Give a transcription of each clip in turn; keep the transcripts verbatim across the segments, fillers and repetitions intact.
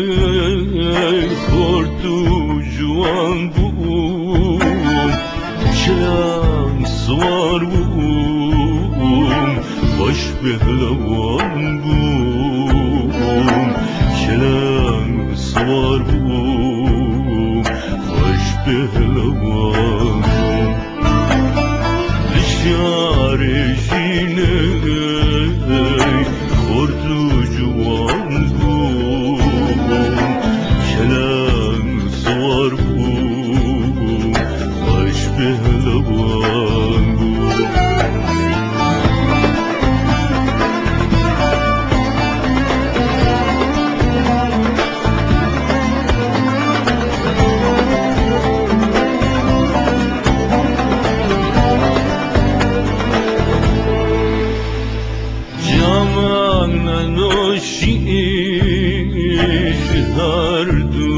خورد تو جوان بوم چلم سوار بوم خوش پهلوان بوم چلم سوار بوم خوش پهلوان بوم شهر جینه خورد تو جوان بوم چلم سوار بوم خوش پهلوان بوم هر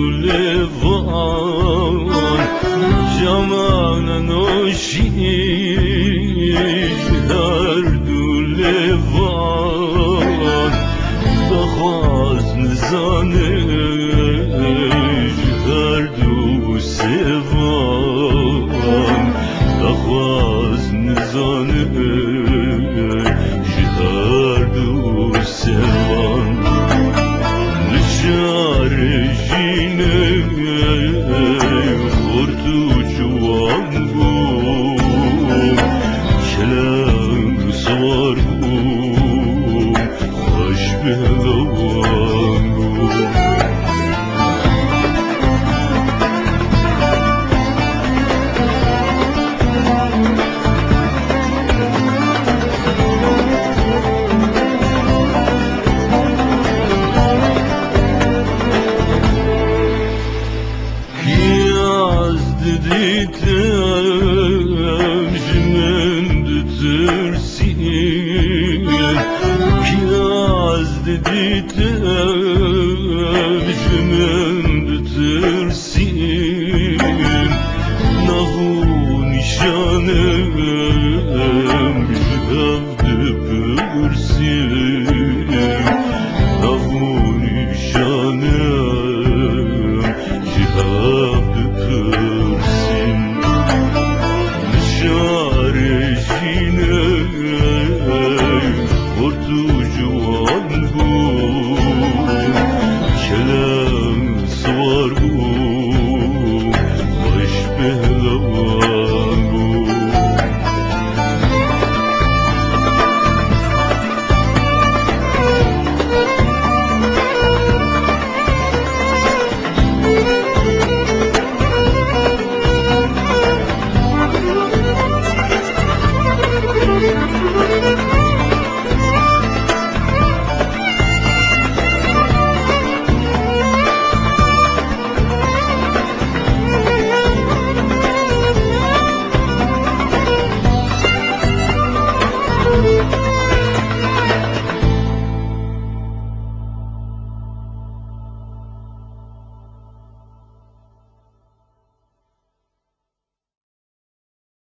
دولوان جمان نوشیش هر دولوان بخواز نزانش هر دو سوان بخواز نزانش هر دو سوان نشار جینه خورد تو جوان بوم چلم سوار بوم خوش پهلوان بوم دیدم جمند ترسید که از دیدم جمند